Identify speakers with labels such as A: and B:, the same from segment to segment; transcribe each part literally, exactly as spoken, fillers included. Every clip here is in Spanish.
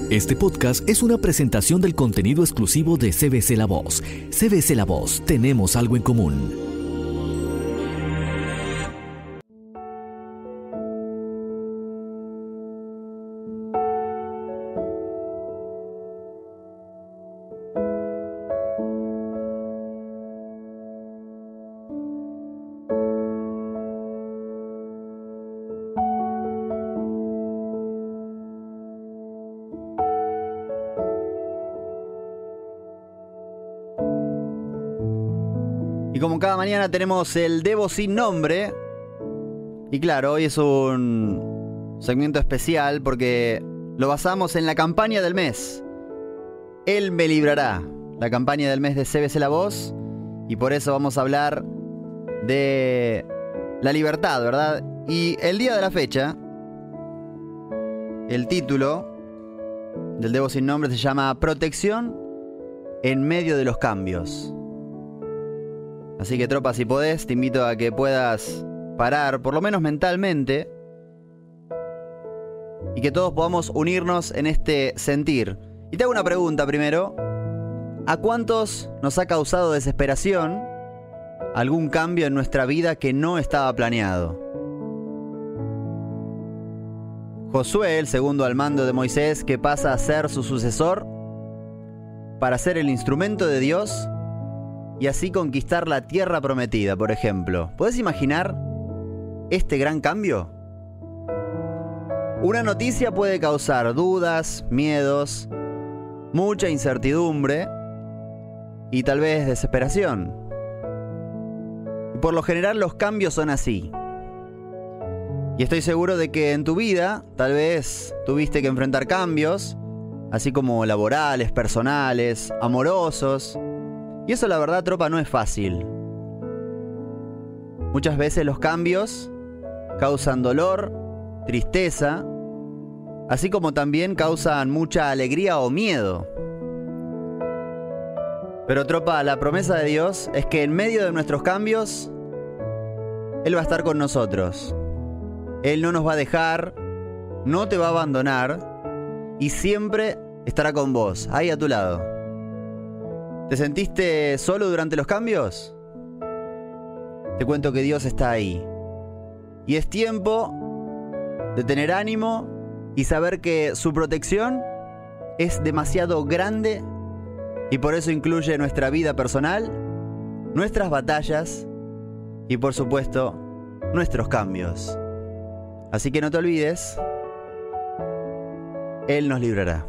A: Este podcast es una presentación del contenido exclusivo de C B C La Voz. C B C La Voz, tenemos algo en común.
B: Y como cada mañana tenemos el Debo sin nombre. Y claro, hoy es un segmento especial porque lo basamos en la campaña del mes. Él me librará. La campaña del mes de C B C La Voz. Y por eso vamos a hablar de la libertad, ¿verdad? Y el día de la fecha, el título del Debo sin nombre se llama Protección en medio de los cambios. Así que, tropa, si podés, te invito a que puedas parar, por lo menos mentalmente, y que todos podamos unirnos en este sentir. Y te hago una pregunta primero. ¿A cuántos nos ha causado desesperación algún cambio en nuestra vida que no estaba planeado? Josué, el segundo al mando de Moisés, que pasa a ser su sucesor para ser el instrumento de Dios y así conquistar la tierra prometida, por ejemplo. ¿Puedes imaginar este gran cambio? Una noticia puede causar dudas, miedos, mucha incertidumbre y tal vez desesperación. Y por lo general los cambios son así. Y estoy seguro de que en tu vida tal vez tuviste que enfrentar cambios, así como laborales, personales, amorosos. Y eso, la verdad, tropa, no es fácil. Muchas veces los cambios causan dolor, tristeza, así como también causan mucha alegría o miedo. Pero, tropa, la promesa de Dios es que en medio de nuestros cambios, Él va a estar con nosotros. Él no nos va a dejar, no te va a abandonar y siempre estará con vos, ahí a tu lado. ¿Te sentiste solo durante los cambios? Te cuento que Dios está ahí. Y es tiempo de tener ánimo y saber que su protección es demasiado grande y por eso incluye nuestra vida personal, nuestras batallas y, por supuesto, nuestros cambios. Así que no te olvides, Él nos librará.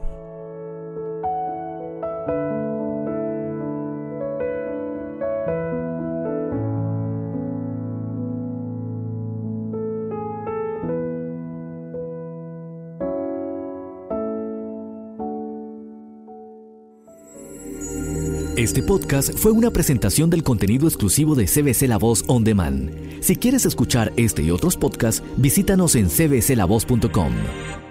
A: Este podcast fue una presentación del contenido exclusivo de C B C La Voz On Demand. Si quieres escuchar este y otros podcasts, visítanos en c b c la voz punto com.